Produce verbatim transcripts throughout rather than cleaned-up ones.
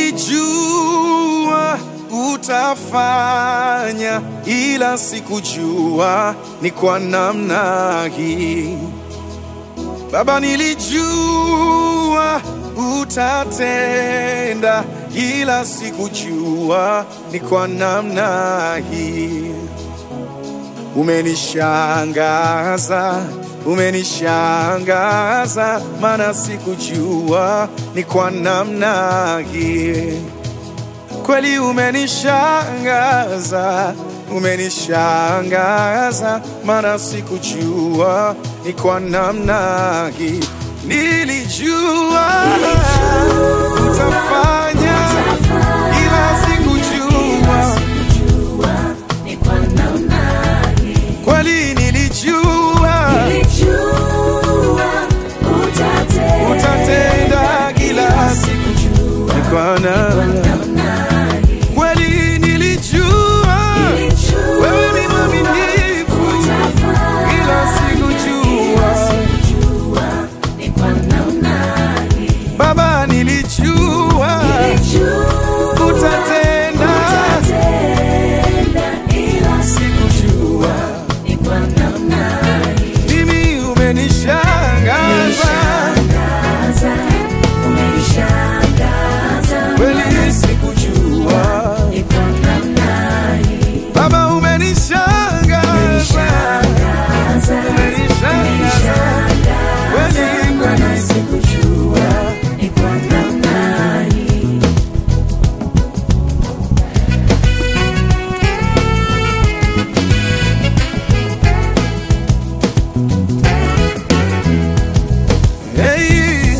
Nilijua utafanya, ila sikujua ni kwa namna hii. Baba, nilijua utatenda, ila sikujua ni kwa namna hii. Umenishangaza, umenishangaza, maana sikujua ni kwa namna hii. Kweli umenishangaza, umenishangaza, maana sikujua ni kwa namna hii. Nilijua utafanya, ila sikujua ni kwa namna hii. Kweli nilijua utatenda, ila sikujua ni kwa namna hii. Kweli nilijua wewe ni mwaminifu, ila sikujua ni kwa namna hii. Baba, nilijua utatenda, ila sikujua ni kwa namna hii. mimi. Umenishangaza, umenishangaza, kweli sikujua ni kwa namna hii. Baba, umenishangaza, umenishangaza, kweli kweli sikujua ni kwa namna hii. Hey,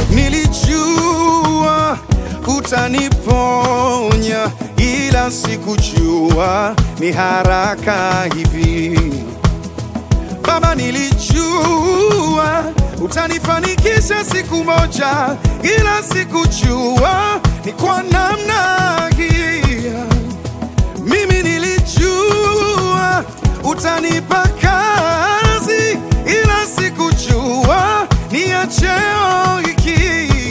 nilijua utaniponya, ila sikujua ni haraka hivi. Baba, nilijua utanifanikisha siku moja, ila sikujua ni kwa namna hii. Mimi nilijua utanipa kazi, ila sikujua ni ya cheo hiki.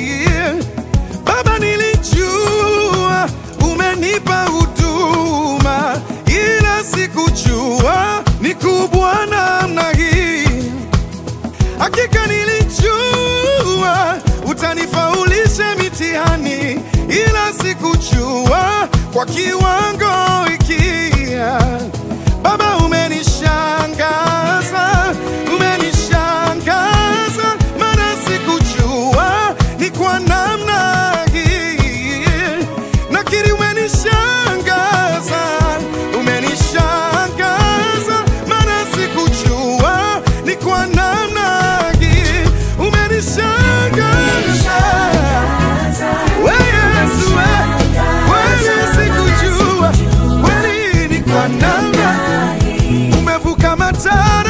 Baba, nilijua umenipa huduma, ila sikujua ni kubwa namna hii. Hakika nilijua utanifaulisha mitihani, ila sikujua kwa kiwango hiki. Baba, umenishangaza, umenishangaza, maana sikujua ni kwa namna hii. Nakiri umenishangaza, umenishangaza, maana sikujua ni kwa namna hii. Umenishangaza we Yesu, we kweli sikujua, kweli ni kwa namna. Umevuka matara